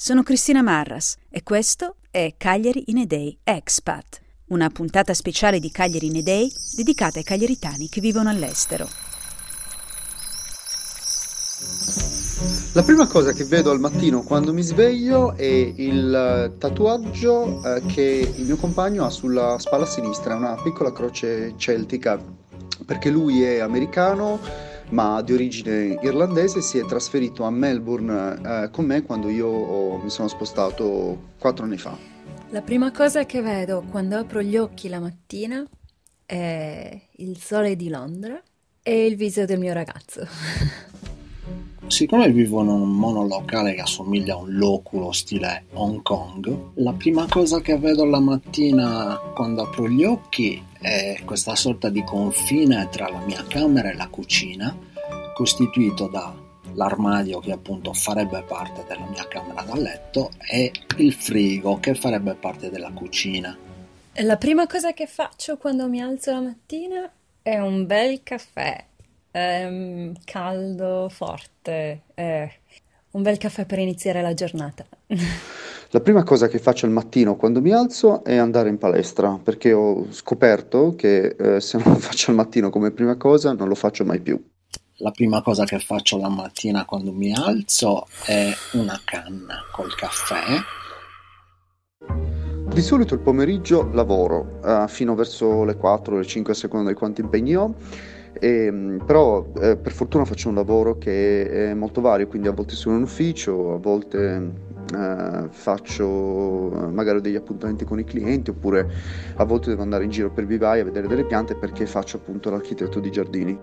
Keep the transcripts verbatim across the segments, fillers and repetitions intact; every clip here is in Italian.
sono Cristina Marras e questo è Cagliari in a Day Expat, una puntata speciale di Cagliari in a Day dedicata ai cagliaritani che vivono all'estero. La prima cosa che vedo al mattino quando mi sveglio è il tatuaggio eh, che il mio compagno ha sulla spalla sinistra, una piccola croce celtica, perché lui è americano ma di origine irlandese, si è trasferito a Melbourne eh, con me quando io ho- mi sono spostato quattro anni fa. La prima cosa che vedo quando apro gli occhi la mattina è il sole di Londra e il viso del mio ragazzo. Siccome vivo in un monolocale che assomiglia a un loculo stile Hong Kong, la prima cosa che vedo la mattina quando apro gli occhi è questa sorta di confine tra la mia camera e la cucina, costituito dall'armadio che appunto farebbe parte della mia camera da letto e il frigo che farebbe parte della cucina. La prima cosa che faccio quando mi alzo la mattina è un bel caffè, ehm, caldo, forte, eh, un bel caffè per iniziare la giornata. La prima cosa che faccio al mattino quando mi alzo è andare in palestra, perché ho scoperto che eh, se non lo faccio al mattino come prima cosa non lo faccio mai più. La prima cosa che faccio la mattina quando mi alzo è una canna col caffè. Di solito il pomeriggio lavoro eh, fino verso le quattro, le cinque a seconda di quanti impegni ho, e, però eh, per fortuna faccio un lavoro che è molto vario, quindi a volte sono in ufficio, a volte eh, faccio eh, magari degli appuntamenti con i clienti, oppure a volte devo andare in giro per vivaia a vedere delle piante perché faccio appunto l'architetto di giardini.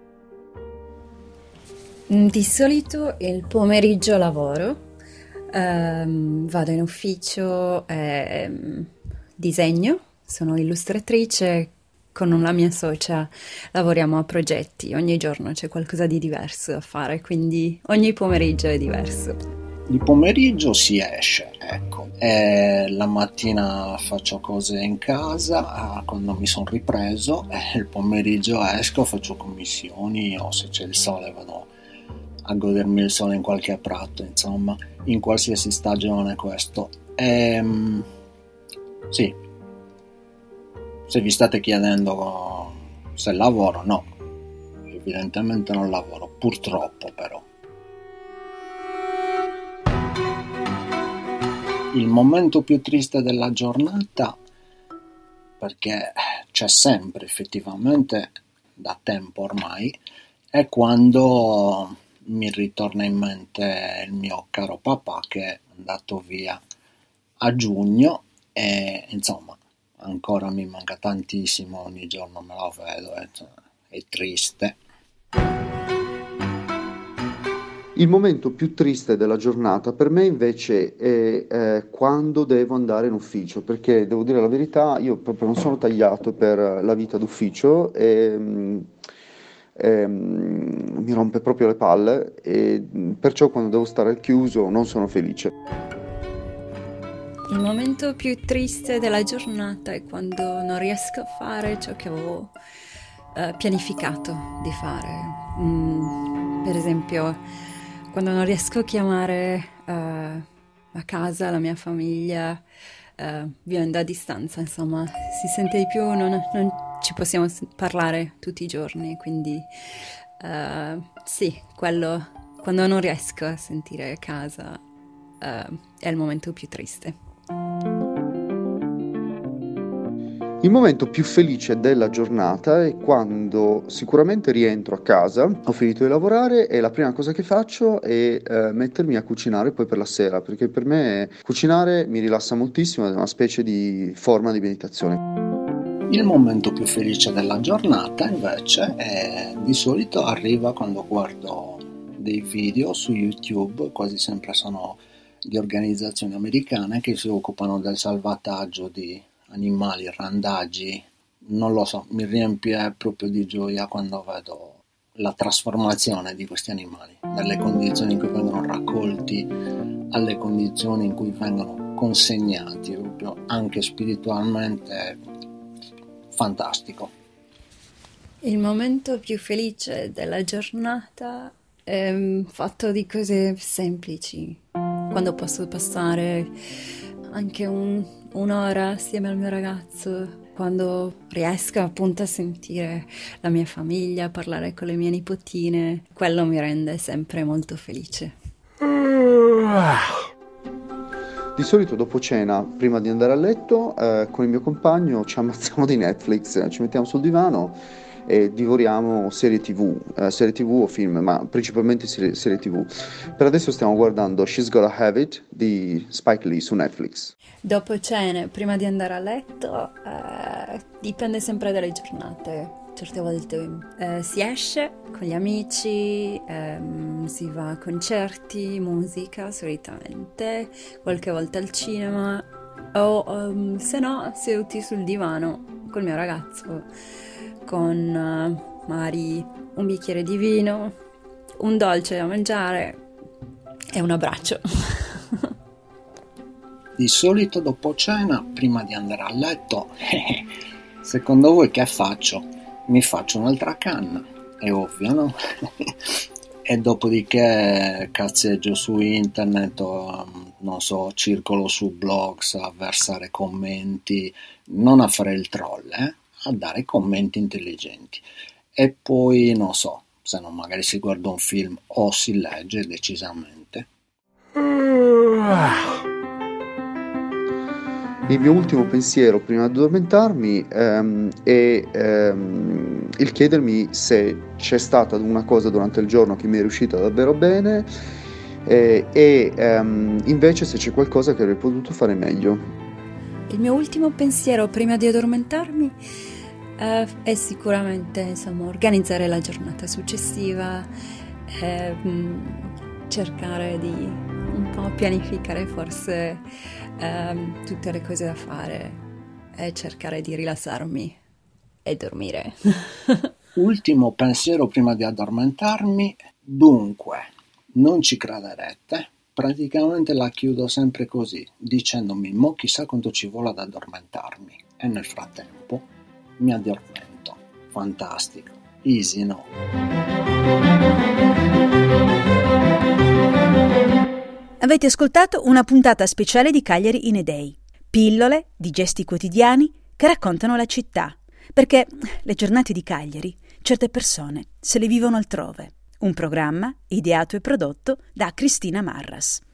Di solito il pomeriggio lavoro, ehm, vado in ufficio, ehm, disegno, sono illustratrice, con la mia socia lavoriamo a progetti, ogni giorno c'è qualcosa di diverso da fare, quindi ogni pomeriggio è diverso. Di pomeriggio si esce, ecco, e la mattina faccio cose in casa, quando mi sono ripreso, e il pomeriggio esco, faccio commissioni o se c'è il sole vado a godermi il sole in qualche prato, insomma, in qualsiasi stagione questo. Ehm, sì, se vi state chiedendo se lavoro, no, evidentemente non lavoro, purtroppo però. Il momento più triste della giornata, perché c'è sempre effettivamente da tempo ormai, è quando mi ritorna in mente il mio caro papà che è andato via a giugno e insomma ancora mi manca tantissimo, ogni giorno me lo vedo, è, è triste. Il momento più triste della giornata per me invece è eh, quando devo andare in ufficio, perché devo dire la verità, io proprio non sono tagliato per la vita d'ufficio e mm, ehm, mi rompe proprio le palle e mm, perciò quando devo stare al chiuso non sono felice. Il momento più triste della giornata è quando non riesco a fare ciò che avevo eh, pianificato di fare. Mm, per esempio, quando non riesco a chiamare eh, a casa la mia famiglia, eh, vivendo a distanza, insomma, si sente di più, non, non ci possiamo s- parlare tutti i giorni, quindi eh, sì, quello, quando non riesco a sentire casa eh, è il momento più triste. Il momento più felice della giornata è quando sicuramente rientro a casa, ho finito di lavorare e la prima cosa che faccio è eh, mettermi a cucinare poi per la sera, perché per me cucinare mi rilassa moltissimo, è una specie di forma di meditazione. Il momento più felice della giornata invece è, di solito arriva quando guardo dei video su YouTube, quasi sempre sono di organizzazioni americane che si occupano del salvataggio di animali randagi. Non lo so, mi riempie proprio di gioia quando vedo la trasformazione di questi animali, dalle condizioni in cui vengono raccolti alle condizioni in cui vengono consegnati, proprio anche spiritualmente fantastico. Il momento più felice della giornata è fatto di cose semplici, quando posso passare anche un, un'ora assieme al mio ragazzo, quando riesco appunto a sentire la mia famiglia, parlare con le mie nipotine, quello mi rende sempre molto felice. Di solito dopo cena, prima di andare a letto, eh, con il mio compagno ci ammazziamo di Netflix, ci mettiamo sul divano e divoriamo serie tv, eh, serie tv o film, ma principalmente serie, serie tv. Per adesso stiamo guardando She's Gotta Have It di Spike Lee su Netflix. Dopo cena, prima di andare a letto, eh, dipende sempre dalle giornate. Certe volte eh, si esce con gli amici, ehm, si va a concerti, musica solitamente, qualche volta al cinema o um, se no seduti sul divano col mio ragazzo con uh, magari un bicchiere di vino, un dolce da mangiare e un abbraccio. Di solito dopo cena, prima di andare a letto, secondo voi che faccio? Mi faccio un'altra canna, è ovvio, no? E dopodiché cazzeggio su internet, o, non so, circolo su blogs a versare commenti, non a fare il troll, eh? A dare commenti intelligenti. E poi, non so, se no magari si guarda un film o si legge decisamente. Il mio ultimo pensiero prima di addormentarmi ehm, è ehm, il chiedermi se c'è stata una cosa durante il giorno che mi è riuscita davvero bene eh, e ehm, invece se c'è qualcosa che avrei potuto fare meglio. Il mio ultimo pensiero prima di addormentarmi eh, è sicuramente, insomma, organizzare la giornata successiva, eh, cercare di un po' pianificare forse Um, tutte le cose da fare e cercare di rilassarmi e dormire. Ultimo pensiero prima di addormentarmi, dunque, non ci crederete, praticamente la chiudo sempre così, dicendomi mo chissà quanto ci vuole ad addormentarmi e nel frattempo mi addormento. Fantastico, easy, no? Avete ascoltato una puntata speciale di Cagliari in a Day, pillole di gesti quotidiani che raccontano la città, perché le giornate di Cagliari certe persone se le vivono altrove. Un programma ideato e prodotto da Cristina Marras.